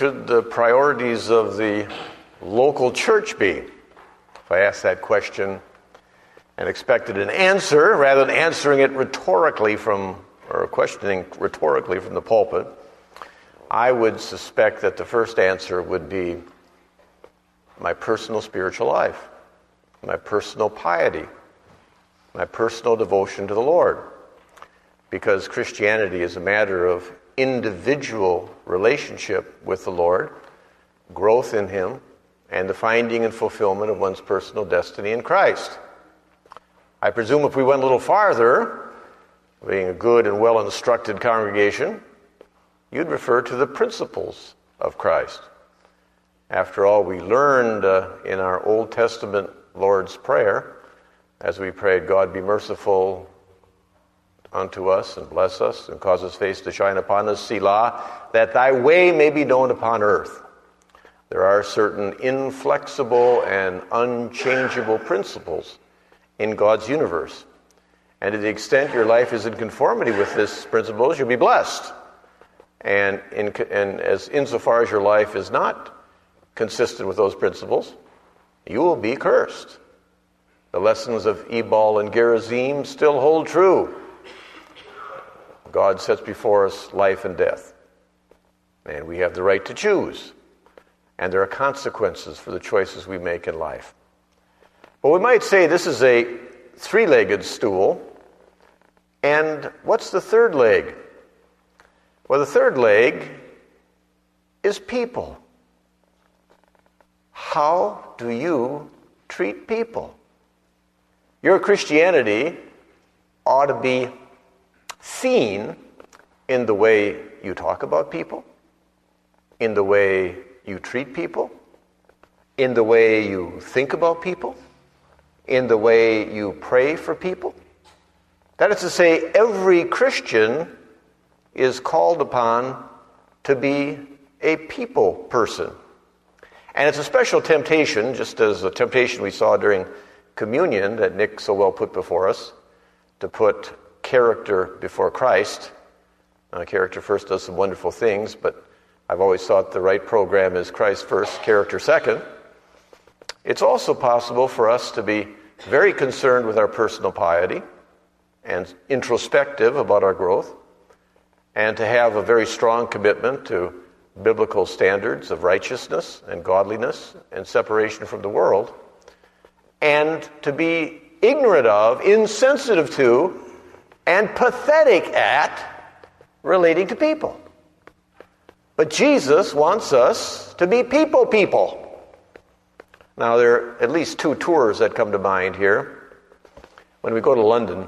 should the priorities of the local church be? If I asked that question and expected an answer, rather than answering it rhetorically or questioning rhetorically from the pulpit, I would suspect that the first answer would be my personal spiritual life, my personal piety, my personal devotion to the Lord. Because Christianity is a matter of individual relationship with the Lord, growth in Him, and the finding and fulfillment of one's personal destiny in Christ. I presume if we went a little farther, being a good and well-instructed congregation, you'd refer to the principles of Christ. After all, we learned in our Old Testament Lord's Prayer, as we prayed, God be merciful unto us and bless us and cause His face to shine upon us, Selah, that Thy way may be known upon earth. There are certain inflexible and unchangeable principles in God's universe. And to the extent your life is in conformity with these principles, you'll be blessed. And insofar as your life is not consistent with those principles, you will be cursed. The lessons of Ebal and Gerizim still hold true. God sets before us life and death. And we have the right to choose. And there are consequences for the choices we make in life. But we might say this is a three-legged stool. And what's the third leg? Well, the third leg is people. How do you treat people? Your Christianity ought to be seen in the way you talk about people, in the way you treat people, in the way you think about people, in the way you pray for people. That is to say, every Christian is called upon to be a people person. And it's a special temptation, just as the temptation we saw during communion that Nick so well put before us, to put character before Christ. Character first does some wonderful things, but I've always thought the right program is Christ first, character second. It's also possible for us to be very concerned with our personal piety and introspective about our growth, and to have a very strong commitment to biblical standards of righteousness and godliness and separation from the world, and to be ignorant of, insensitive to, and pathetic at relating to people. But Jesus wants us to be people. Now, there are at least two tours that come to mind here. When we go to London,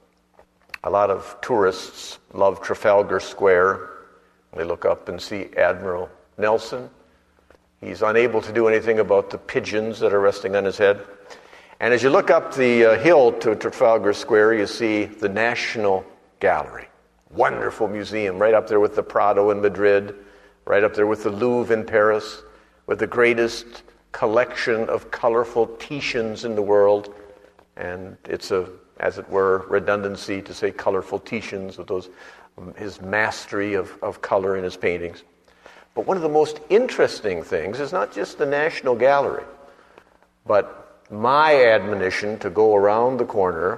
a lot of tourists love Trafalgar Square. They look up and see Admiral Nelson. He's unable to do anything about the pigeons that are resting on his head. And as you look up the hill to Trafalgar Square, you see the National Gallery. Wonderful museum, right up there with the Prado in Madrid, right up there with the Louvre in Paris, with the greatest collection of colorful Titians in the world. And it's a, as it were, redundancy to say colorful Titians with those his mastery of color in his paintings. But one of the most interesting things is not just the National Gallery, but my admonition to go around the corner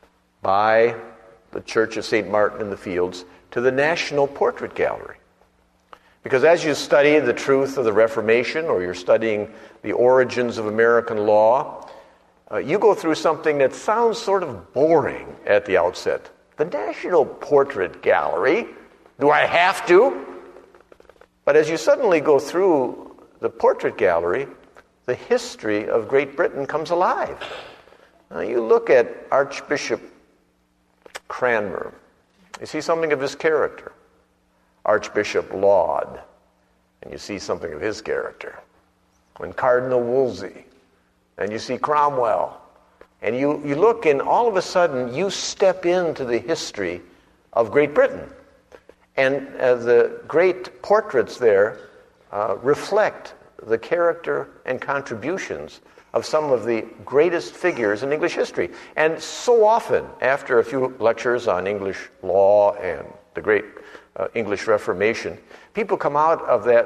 by the Church of St. Martin in the Fields to the National Portrait Gallery. Because as you study the truth of the Reformation, or you're studying the origins of American law, you go through something that sounds sort of boring at the outset. The National Portrait Gallery, do I have to? But as you suddenly go through the portrait gallery, the history of Great Britain comes alive. Now you look at Archbishop Cranmer, you see something of his character. Archbishop Laud, and you see something of his character. When Cardinal Wolsey, and you see Cromwell, and you look, and all of a sudden you step into the history of Great Britain. And the great portraits there reflect the character and contributions of some of the greatest figures in English history. And so often, after a few lectures on English law and the great English Reformation, people come out of that and say,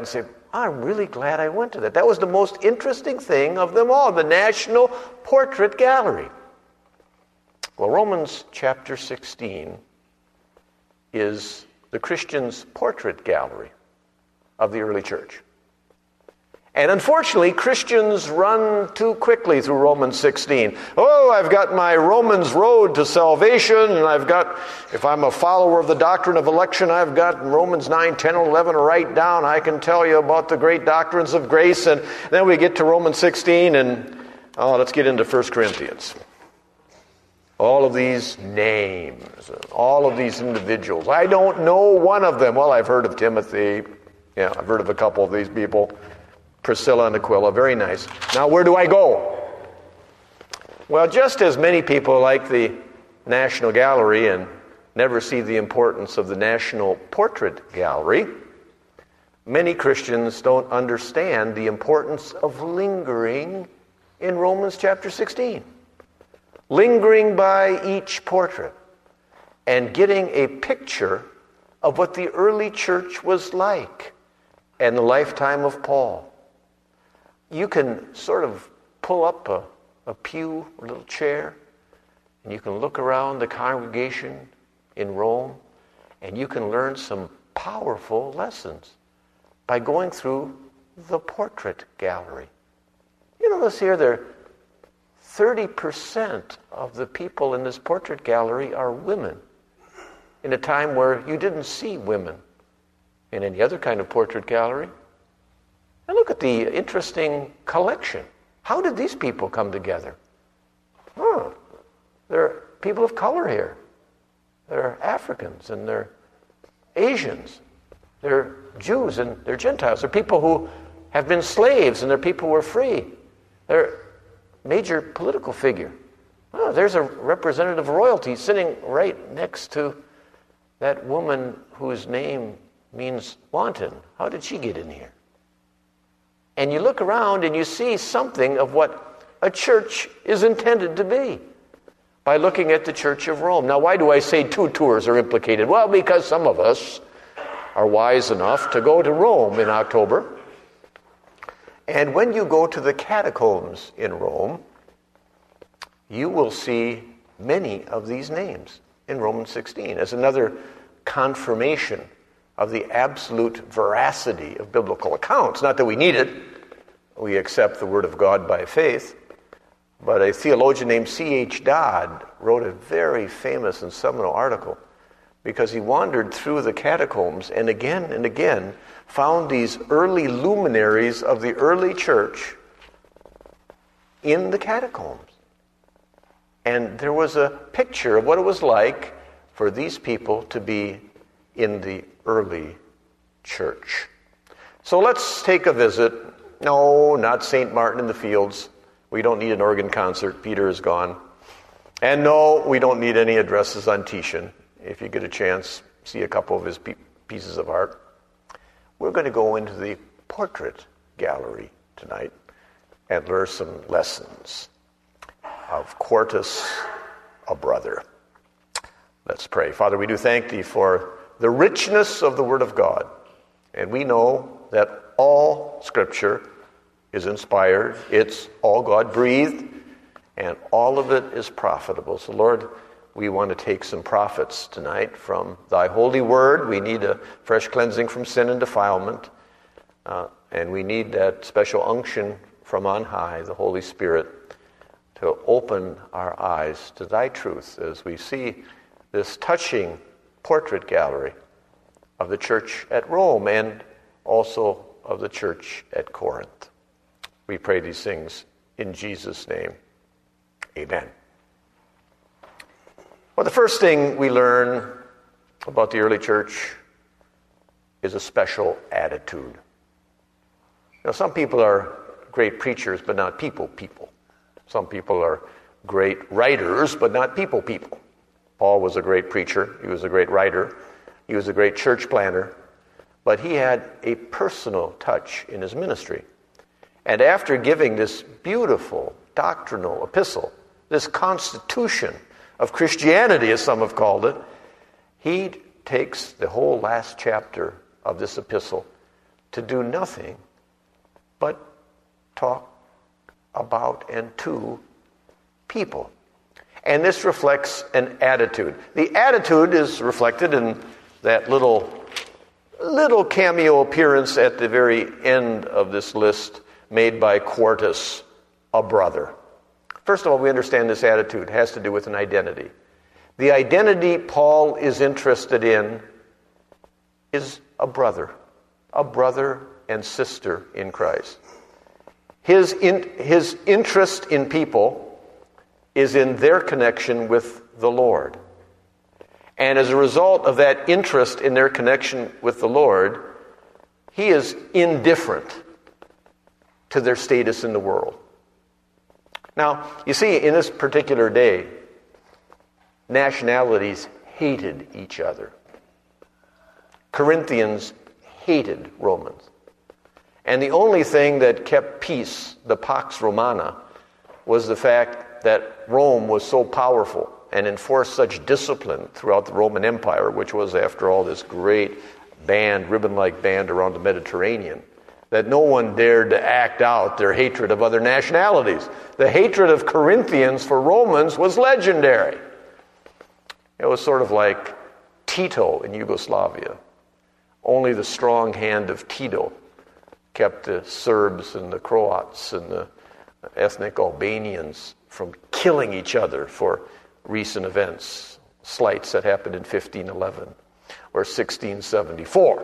I'm really glad I went to that. That was the most interesting thing of them all, the National Portrait Gallery. Well, Romans chapter 16 is the Christian's portrait gallery of the early church. And unfortunately, Christians run too quickly through Romans 16. Oh, I've got my Romans road to salvation, and I've got, if I'm a follower of the doctrine of election, I've got Romans 9, 10, and 11 to write down. I can tell you about the great doctrines of grace, and then we get to Romans 16, and let's get into 1 Corinthians. All of these names, all of these individuals. I don't know one of them. Well, I've heard of Timothy. Yeah, I've heard of a couple of these people. Priscilla and Aquila, very nice. Now, where do I go? Well, just as many people like the National Gallery and never see the importance of the National Portrait Gallery, many Christians don't understand the importance of lingering in Romans chapter 16. Lingering by each portrait and getting a picture of what the early church was like in the lifetime of Paul. You can sort of pull up a pew, a little chair, and you can look around the congregation in Rome, and you can learn some powerful lessons by going through the portrait gallery. You notice here there 30% of the people in this portrait gallery are women, in a time where you didn't see women in any other kind of portrait gallery. And look at the interesting collection. How did these people come together? There are people of color here. There are Africans and there are Asians. There are Jews and there are Gentiles. There are people who have been slaves and there are people who are free. There are major political figure. There's a representative of royalty sitting right next to that woman whose name means wanton. How did she get in here? And you look around and you see something of what a church is intended to be by looking at the Church of Rome. Now, why do I say two tours are implicated? Well, because some of us are wise enough to go to Rome in October. And when you go to the catacombs in Rome, you will see many of these names in Romans 16 as another confirmation of the absolute veracity of biblical accounts. Not that we need it. We accept the Word of God by faith. But a theologian named C.H. Dodd wrote a very famous and seminal article because he wandered through the catacombs and again found these early luminaries of the early church in the catacombs. And there was a picture of what it was like for these people to be in the early church. So let's take a visit. No, not St. Martin in the Fields. We don't need an organ concert. Peter is gone. And no, we don't need any addresses on Titian. If you get a chance, see a couple of his pieces of art. We're going to go into the portrait gallery tonight and learn some lessons of Quartus, a brother. Let's pray. Father, we do thank Thee for the richness of the Word of God. And we know that all Scripture is inspired. It's all God-breathed. And all of it is profitable. So, Lord, we want to take some profits tonight from Thy holy Word. We need a fresh cleansing from sin and defilement. And we need that special unction from on high, the Holy Spirit, to open our eyes to Thy truth as we see this touching portrait gallery of the church at Rome and also of the church at Corinth. We pray these things in Jesus' name. Amen. Well, the first thing we learn about the early church is a special attitude. Some people are great preachers, but not people. Some people are great writers, but not people. Paul was a great preacher. He was a great writer. He was a great church planner. But he had a personal touch in his ministry. And after giving this beautiful doctrinal epistle, this constitution of Christianity, as some have called it, he takes the whole last chapter of this epistle to do nothing but talk about and to people. And this reflects an attitude. The attitude is reflected in that little cameo appearance at the very end of this list made by Quartus, a brother. First of all, we understand this attitude has to do with an identity. The identity Paul is interested in is a brother and sister in Christ. His interest in people is in their connection with the Lord. And as a result of that interest in their connection with the Lord, he is indifferent to their status in the world. Now, you see, in this particular day, nationalities hated each other. Corinthians hated Romans. And the only thing that kept peace, the Pax Romana, was the fact that Rome was so powerful and enforced such discipline throughout the Roman Empire, which was, after all, this great band, ribbon-like band around the Mediterranean, that no one dared to act out their hatred of other nationalities. The hatred of Corinthians for Romans was legendary. It was sort of like Tito in Yugoslavia. Only the strong hand of Tito kept the Serbs and the Croats and the ethnic Albanians from killing each other for recent events, slights that happened in 1511 or 1674.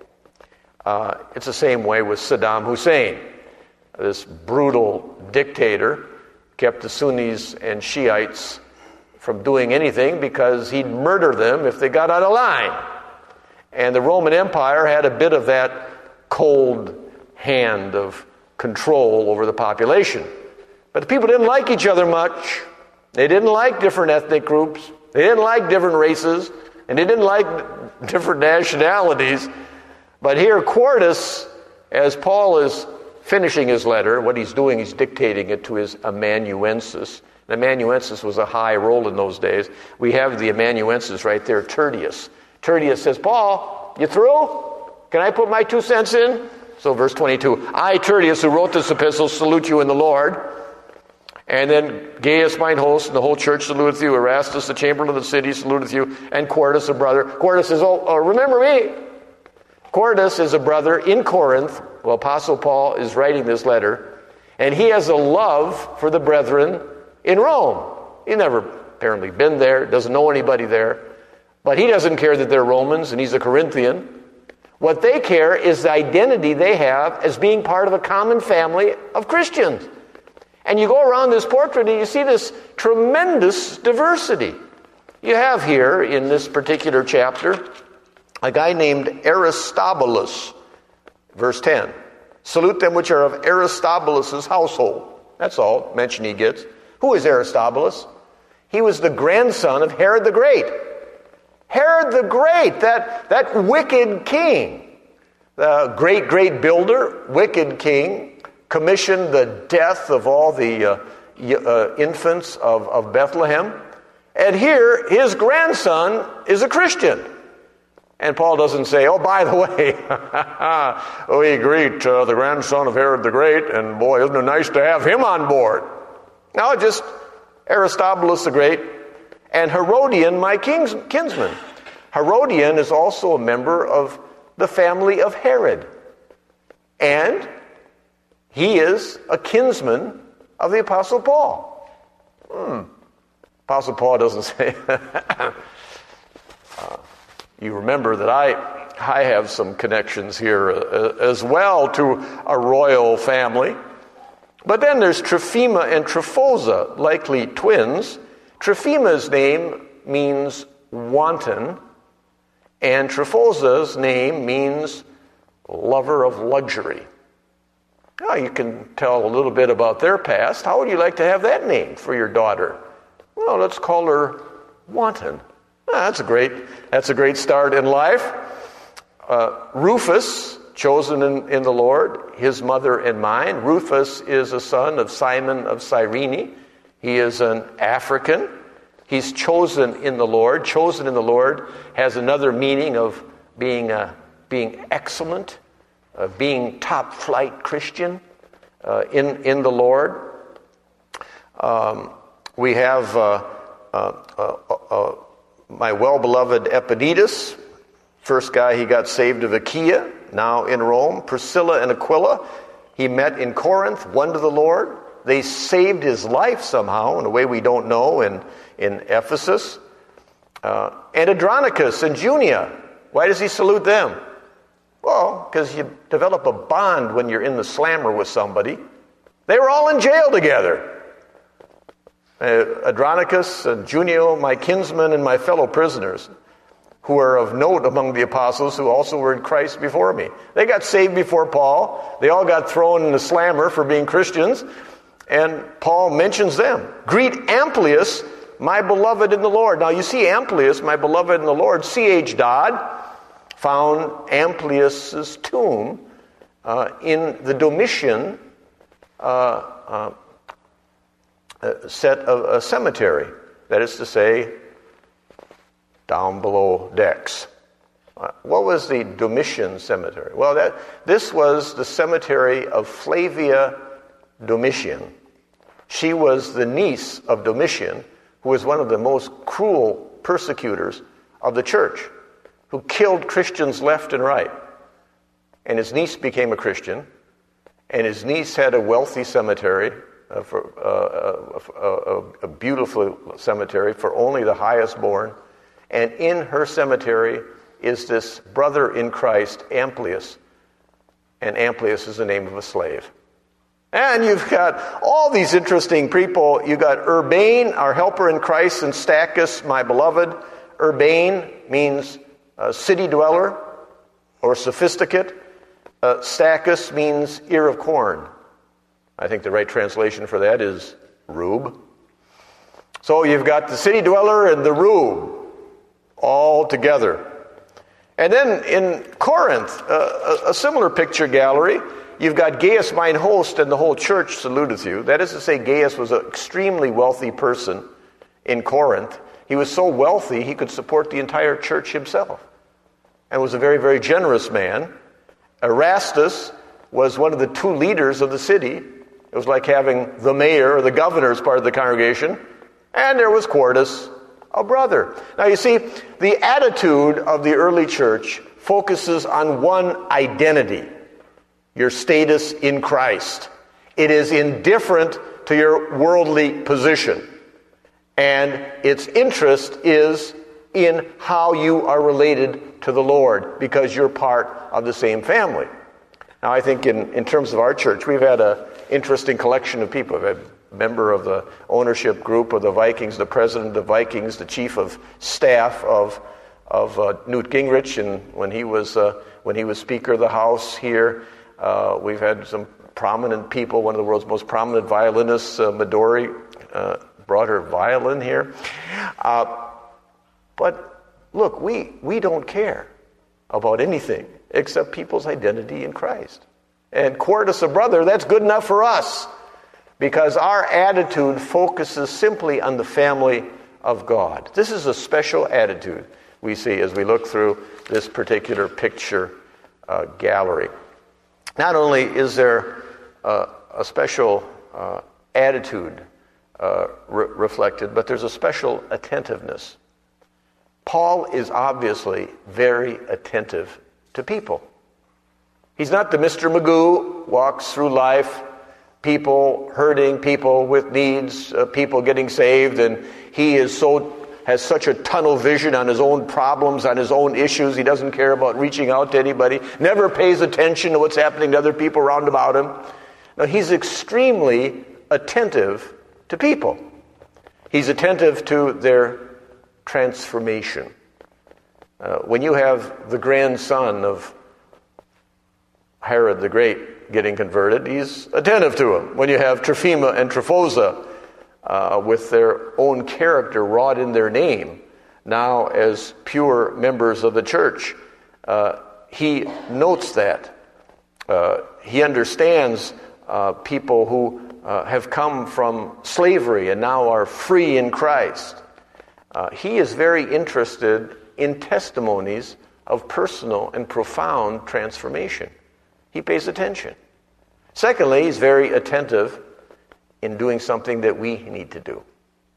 It's the same way with Saddam Hussein. This brutal dictator kept the Sunnis and Shiites from doing anything because he'd murder them if they got out of line. And the Roman Empire had a bit of that cold hand of control over the population. But the people didn't like each other much. They didn't like different ethnic groups. They didn't like different races. And they didn't like different nationalities. But here, Quartus, as Paul is finishing his letter, what he's doing, he's dictating it to his amanuensis. An amanuensis was a high role in those days. We have the amanuensis right there, Tertius. Tertius says, Paul, you through? Can I put my 2 cents in? So verse 22, I, Tertius, who wrote this epistle, salute you in the Lord. And then Gaius, mine host, and the whole church saluteth you. Erastus, the chamberlain of the city, saluteth you. And Quartus, a brother. Quartus says, remember me. Quartus is a brother in Corinth. Well, Apostle Paul is writing this letter. And he has a love for the brethren in Rome. He's never apparently been there, doesn't know anybody there. But he doesn't care that they're Romans and he's a Corinthian. What they care is the identity they have as being part of a common family of Christians. And you go around this portrait and you see this tremendous diversity. You have here in this particular chapter a guy named Aristobulus, verse 10. Salute them which are of Aristobulus' household. That's all mention he gets. Who is Aristobulus? He was the grandson of Herod the Great. Herod the Great, that wicked king, the great builder, wicked king, commissioned the death of all the infants of Bethlehem. And here, his grandson is a Christian. And Paul doesn't say, oh, by the way, we greet the grandson of Herod the Great, and boy, isn't it nice to have him on board. No, just Aristobulus the Great, and Herodian, my kinsman. Herodian is also a member of the family of Herod. And he is a kinsman of the Apostle Paul. Apostle Paul doesn't say, you remember that I have some connections here as well to a royal family. But then there's Trophimus and Tryphosa, likely twins. Trophimus' name means wanton, and Tryphosa's name means lover of luxury. Now you can tell a little bit about their past. How would you like to have that name for your daughter? Well, let's call her Wanton. That's a great start in life. Rufus, chosen in the Lord, his mother and mine. Rufus is a son of Simon of Cyrene. He is an African. He's chosen in the Lord. Chosen in the Lord has another meaning of being excellent, being top flight Christian in the Lord. We have my well-beloved Epaphroditus, first guy he got saved of Achaia, now in Rome. Priscilla and Aquila, he met in Corinth, won to the Lord. They saved his life somehow in a way we don't know in Ephesus. And Andronicus and Junia, why does he salute them? Well, because you develop a bond when you're in the slammer with somebody. They were all in jail together. Andronicus and Junia, my kinsmen and my fellow prisoners, who are of note among the apostles who also were in Christ before me. They got saved before Paul. They all got thrown in the slammer for being Christians. And Paul mentions them. Greet Amplius, my beloved in the Lord. Now you see Amplius, my beloved in the Lord, C.H. Dodd found Amplius's tomb in the Domitian set of a cemetery. That is to say, down below decks. What was the Domitian cemetery? Well, this was the cemetery of Flavia Domitian. She was the niece of Domitian, who was one of the most cruel persecutors of the church, who killed Christians left and right. And his niece became a Christian, and his niece had a wealthy cemetery, a beautiful cemetery for only the highest born. And in her cemetery is this brother in Christ, Amplius. And Amplius is the name of a slave. And you've got all these interesting people. You've got Urbane, our helper in Christ, and Stachys, my beloved. Urbane means city dweller or sophisticate. Stachys means ear of corn. I think the right translation for that is rube. So you've got the city dweller and the rube all together. And then in Corinth, a similar picture gallery, you've got Gaius mine host, and the whole church saluteth you. That is to say, Gaius was an extremely wealthy person in Corinth. He was so wealthy he could support the entire church himself, and was a very, very generous man. Erastus was one of the two leaders of the city. It was like having the mayor or the governor as part of the congregation. And there was Quartus, a brother. Now you see, the attitude of the early church focuses on one identity: your status in Christ. It is indifferent to your worldly position. And its interest is in how you are related to the Lord, because you're part of the same family. Now I think in terms of our church, we've had an interesting collection of people. We've had a member of the ownership group of the Vikings, the president of the Vikings, the chief of staff of Newt Gingrich, and when he was Speaker of the House here. We've had some prominent people. One of the world's most prominent violinists, Midori, brought her violin here. But look, we don't care about anything except people's identity in Christ. And Quartus, a brother, that's good enough for us, because our attitude focuses simply on the family of God. This is a special attitude we see as we look through this particular picture gallery. Not only is there a special attitude reflected, but there's a special attentiveness. Paul is obviously very attentive to people. He's not the Mr. Magoo, walks through life, people hurting, people with needs, people getting saved, and he has such a tunnel vision on his own problems, on his own issues. He doesn't care about reaching out to anybody, never pays attention to what's happening to other people around about him. No, he's extremely attentive to people. He's attentive to their transformation. When you have the grandson of Herod the Great getting converted, he's attentive to him. When you have Trophimus and Tryphosa with their own character wrought in their name, now as pure members of the church, he notes that. He understands people who have come from slavery and now are free in Christ. He is very interested in testimonies of personal and profound transformation. He pays attention. Secondly, he's very attentive in doing something that we need to do.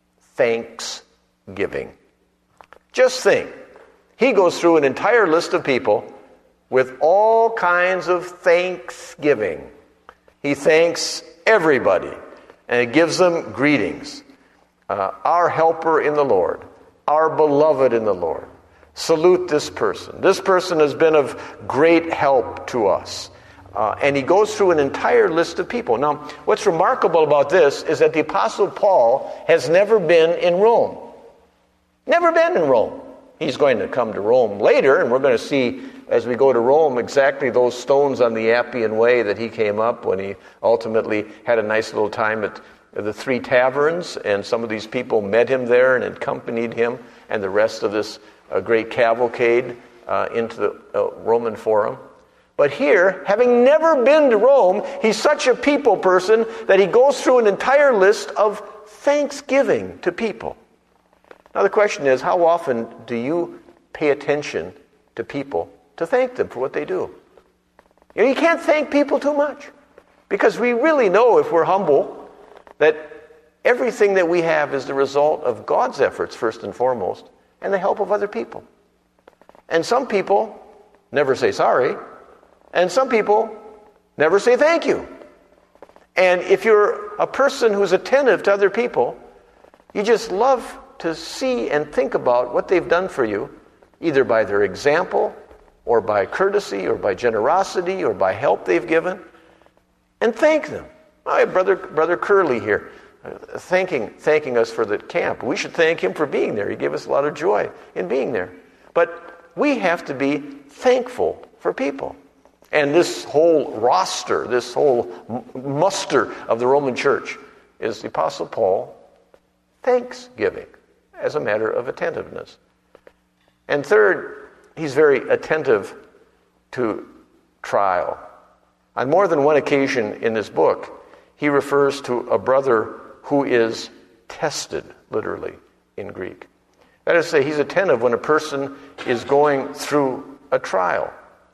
Thanksgiving. Just think, he goes through an entire list of people with all kinds of thanksgiving. He thanks everybody, and he gives them greetings. Our helper in the Lord, our beloved in the Lord. Salute this person. This person has been of great help to us. And he goes through an entire list of people. Now, what's remarkable about this is that the Apostle Paul has never been in Rome. Never been in Rome. He's going to come to Rome later, and we're going to see as we go to Rome exactly those stones on the Appian Way that he came up when he ultimately had a nice little time at the Three Taverns, and some of these people met him there and accompanied him and the rest of this great cavalcade into the Roman Forum. But here, having never been to Rome, he's such a people person that he goes through an entire list of thanksgiving to people. Now the question is, how often do you pay attention to people to thank them for what they do? You can't thank people too much, because we really know, if we're humble, that everything that we have is the result of God's efforts first and foremost, and the help of other people. And some people never say sorry, and some people never say thank you. And if you're a person who's attentive to other people, you just love to see and think about what they've done for you, either by their example, or by courtesy, or by generosity, or by help they've given, and thank them. I have Brother Curley here, thanking us for the camp. We should thank him for being there. He gave us a lot of joy in being there. But we have to be thankful for people. And this whole roster, this whole muster of the Roman church is the Apostle Paul thanksgiving as a matter of attentiveness. And third, he's very attentive to trial. On more than one occasion in this book, he refers to a brother who is tested, literally, in Greek. That is to say, he's attentive when a person is going through a trial.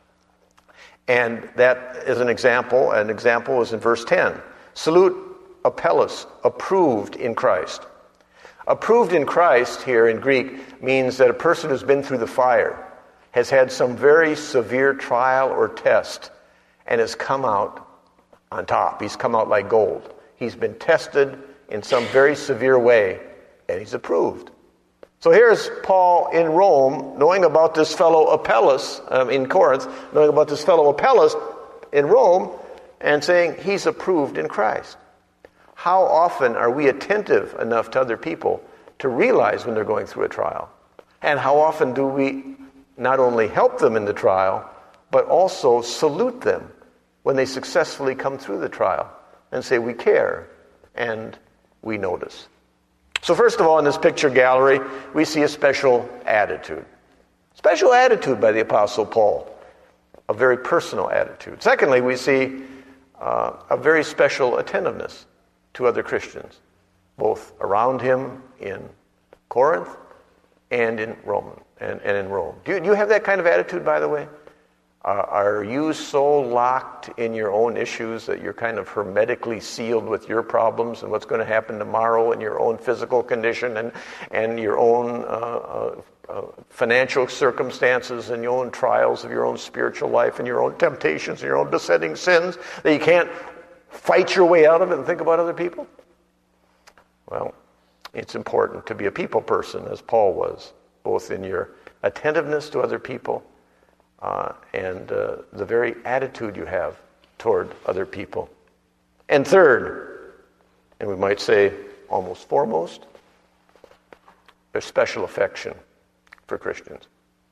And that is an example. An example is in verse 10. Salute Apelles, approved in Christ. Approved in Christ here in Greek means that a person who's been through the fire has had some very severe trial or test and has come out on top. He's come out like gold. He's been tested in some very severe way, and he's approved. So here's Paul in Rome, knowing about this fellow Apelles in Corinth, knowing about this fellow Apelles in Rome, and saying he's approved in Christ. How often are we attentive enough to other people to realize when they're going through a trial? And how often do we not only help them in the trial, but also salute them when they successfully come through the trial and say we care and we notice? So first of all, in this picture gallery, we see a special attitude. Special attitude by the Apostle Paul. A very personal attitude. Secondly, we see a very special attentiveness to other Christians, both around him in Corinth and in Rome. Do you have that kind of attitude, by the way? Are you so locked in your own issues that you're kind of hermetically sealed with your problems and what's going to happen tomorrow and your own physical condition and your own financial circumstances and your own trials of your own spiritual life and your own temptations and your own besetting sins that you can't fight your way out of it and think about other people? Well, it's important to be a people person, as Paul was, both in your attentiveness to other people and the very attitude you have toward other people. And third, and we might say almost foremost, there's special affection for Christians.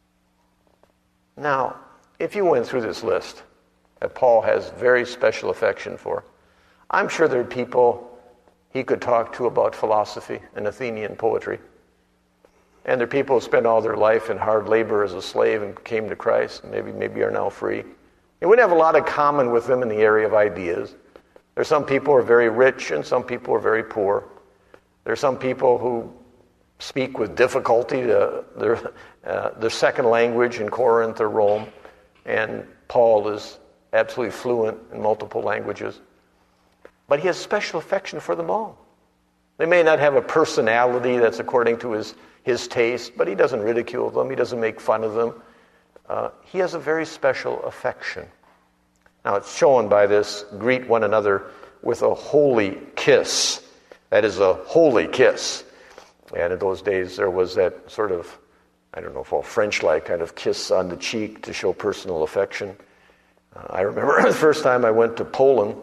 Now, if you went through this list that Paul has very special affection for, I'm sure there are people he could talk to about philosophy and Athenian poetry. And there are people who spent all their life in hard labor as a slave and came to Christ and maybe are now free. He wouldn't have a lot in common with them in the area of ideas. There's some people who are very rich and some people who are very poor. There are some people who speak with difficulty their second language in Corinth or Rome, and Paul is absolutely fluent in multiple languages. But he has special affection for them all. They may not have a personality that's according to his taste, but he doesn't ridicule them. He doesn't make fun of them. He has a very special affection. Now, it's shown by this, greet one another with a holy kiss. That is a holy kiss. And in those days, there was that sort of, I don't know if all French-like kind of kiss on the cheek to show personal affection. I remember the first time I went to Poland,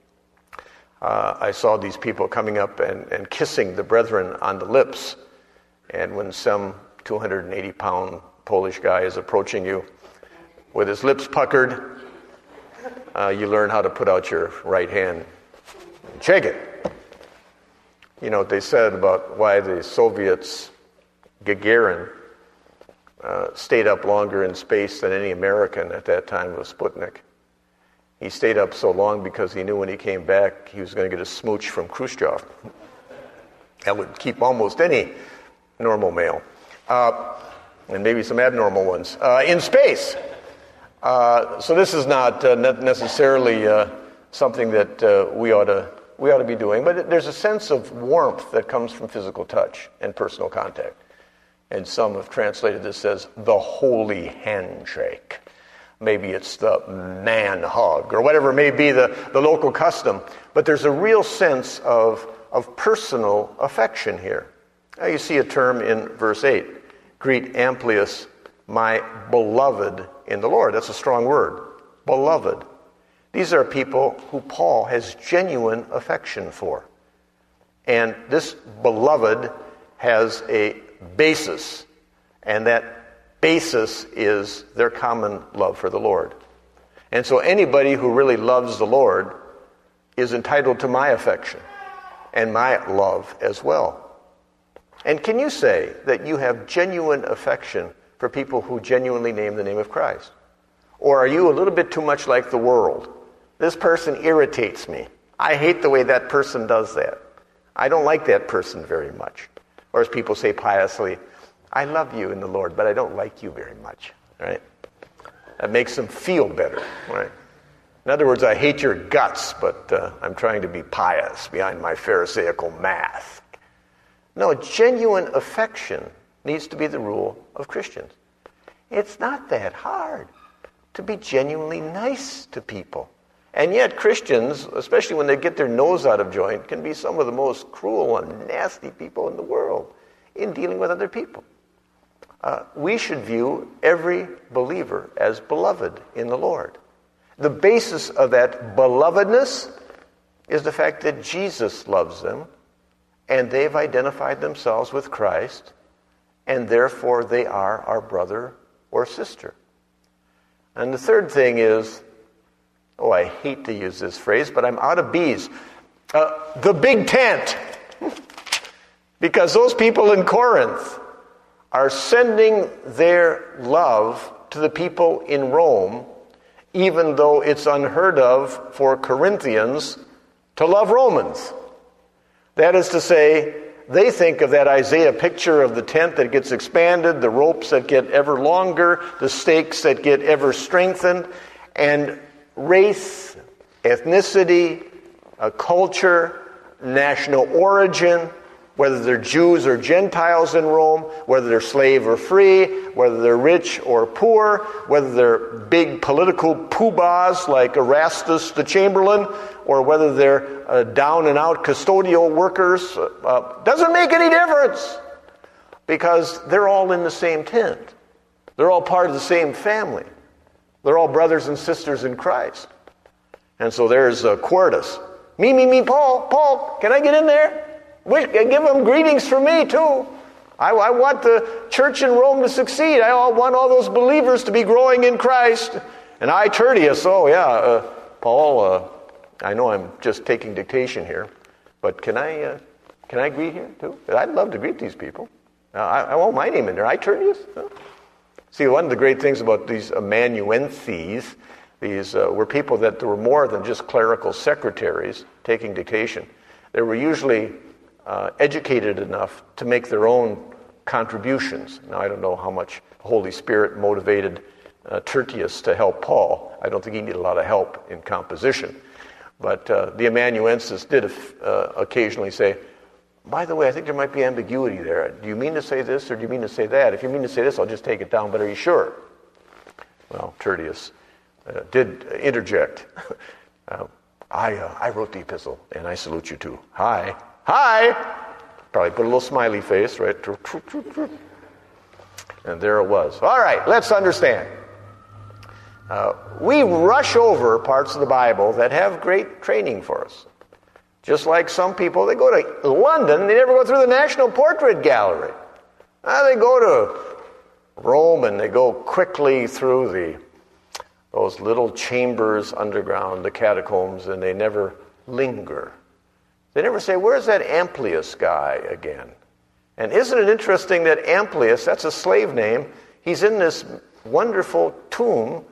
I saw these people coming up and kissing the brethren on the lips. And when some 280-pound Polish guy is approaching you with his lips puckered, you learn how to put out your right hand and shake it. You know what they said about why the Soviets, Gagarin, stayed up longer in space than any American at that time with Sputnik. He stayed up so long because he knew when he came back he was going to get a smooch from Khrushchev. That would keep almost any normal male, and maybe some abnormal ones, in space. So this is not necessarily something that we ought to be doing, but there's a sense of warmth that comes from physical touch and personal contact. And some have translated this as the holy handshake. Maybe it's the man hug, or whatever may be the local custom. But there's a real sense of personal affection here. Now you see a term in verse 8. Greet Amplius, my beloved in the Lord. That's a strong word. Beloved. These are people who Paul has genuine affection for. And this beloved has a basis. And that basis is their common love for the Lord. And so anybody who really loves the Lord is entitled to my affection and my love as well. And can you say that you have genuine affection for people who genuinely name the name of Christ? Or are you a little bit too much like the world? This person irritates me. I hate the way that person does that. I don't like that person very much. Or as people say piously, I love you in the Lord, but I don't like you very much, right? That makes them feel better, right? In other words, I hate your guts, but I'm trying to be pious behind my Pharisaical mask. No, genuine affection needs to be the rule of Christians. It's not that hard to be genuinely nice to people. And yet Christians, especially when they get their nose out of joint, can be some of the most cruel and nasty people in the world in dealing with other people. We should view every believer as beloved in the Lord. The basis of that belovedness is the fact that Jesus loves them, and they've identified themselves with Christ, and therefore they are our brother or sister. And the third thing is, I hate to use this phrase, but I'm out of bees. The big tent. Because those people in Corinth are sending their love to the people in Rome, even though it's unheard of for Corinthians to love Romans. That is to say, they think of that Isaiah picture of the tent that gets expanded, the ropes that get ever longer, the stakes that get ever strengthened, and race, ethnicity, culture, national origin, whether they're Jews or Gentiles in Rome, whether they're slave or free, whether they're rich or poor, whether they're big political poobahs like Erastus the Chamberlain, or whether they're down-and-out custodial workers, doesn't make any difference, because they're all in the same tent. They're all part of the same family. They're all brothers and sisters in Christ. And so there's Quartus. Me, Paul, can I get in there? Give them greetings from me, too. I want the church in Rome to succeed. I want all those believers to be growing in Christ. And I, Tertius, Paul, I know I'm just taking dictation here, but can I greet here, too? I'd love to greet these people. I want my name in there. I, Tertius? See, one of the great things about these amanuenses, these were people that were more than just clerical secretaries taking dictation. They were usually educated enough to make their own contributions. Now, I don't know how much the Holy Spirit motivated Tertius to help Paul. I don't think he needed a lot of help in composition. But the amanuensis did occasionally say, by the way, I think there might be ambiguity there. Do you mean to say this or do you mean to say that? If you mean to say this, I'll just take it down, but are you sure? Well, Tertius did interject. I wrote the epistle, and I salute you too. Hi. Probably put a little smiley face, right? And there it was. All right, let's understand. We rush over parts of the Bible that have great training for us. Just like some people, they go to London, they never go through the National Portrait Gallery. They go to Rome and they go quickly through those little chambers underground, the catacombs, and they never linger. They never say, where's that Amplius guy again? And isn't it interesting that Amplius, that's a slave name, he's in this wonderful tomb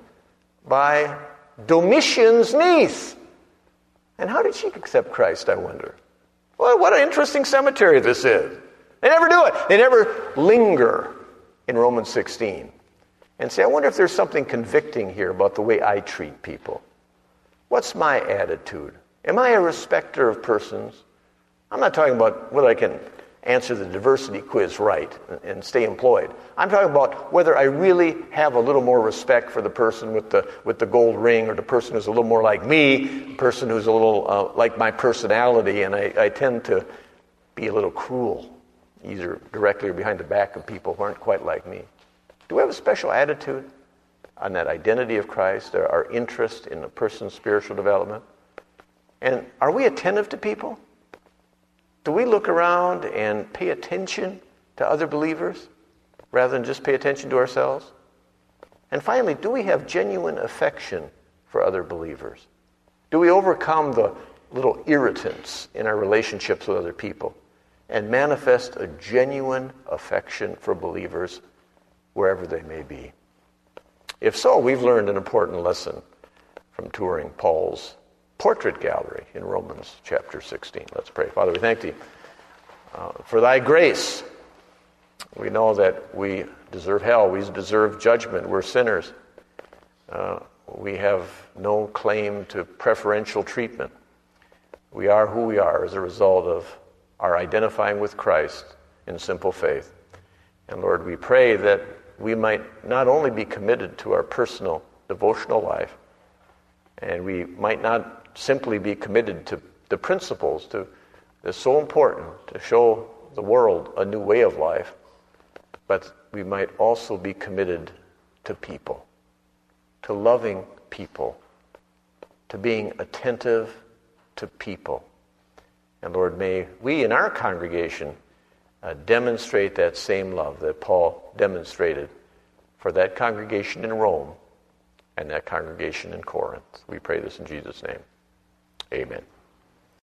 by Domitian's niece. And how did she accept Christ, I wonder? Well, what an interesting cemetery this is. They never do it. They never linger in Romans 16 and say, I wonder if there's something convicting here about the way I treat people. What's my attitude? Am I a respecter of persons? I'm not talking about whether I can answer the diversity quiz right and stay employed. I'm talking about whether I really have a little more respect for the person with the gold ring, or the person who's a little more like me, the person who's a little like my personality, and I tend to be a little cruel, either directly or behind the back of people who aren't quite like me. Do we have a special attitude on that identity of Christ, our interest in a person's spiritual development? And are we attentive to people? Do we look around and pay attention to other believers rather than just pay attention to ourselves? And finally, do we have genuine affection for other believers? Do we overcome the little irritants in our relationships with other people and manifest a genuine affection for believers wherever they may be? If so, we've learned an important lesson from touring Paul's portrait gallery in Romans chapter 16. Let's pray. Father, we thank thee for thy grace. We know that we deserve hell. We deserve judgment. We're sinners. We have no claim to preferential treatment. We are who we are as a result of our identifying with Christ in simple faith. And Lord, we pray that we might not only be committed to our personal devotional life, and we might not simply be committed to the principles that's so important to show the world a new way of life, but we might also be committed to people, to loving people, to being attentive to people. And Lord, may we in our congregation demonstrate that same love that Paul demonstrated for that congregation in Rome and that congregation in Corinth. We pray this in Jesus' name. Amen.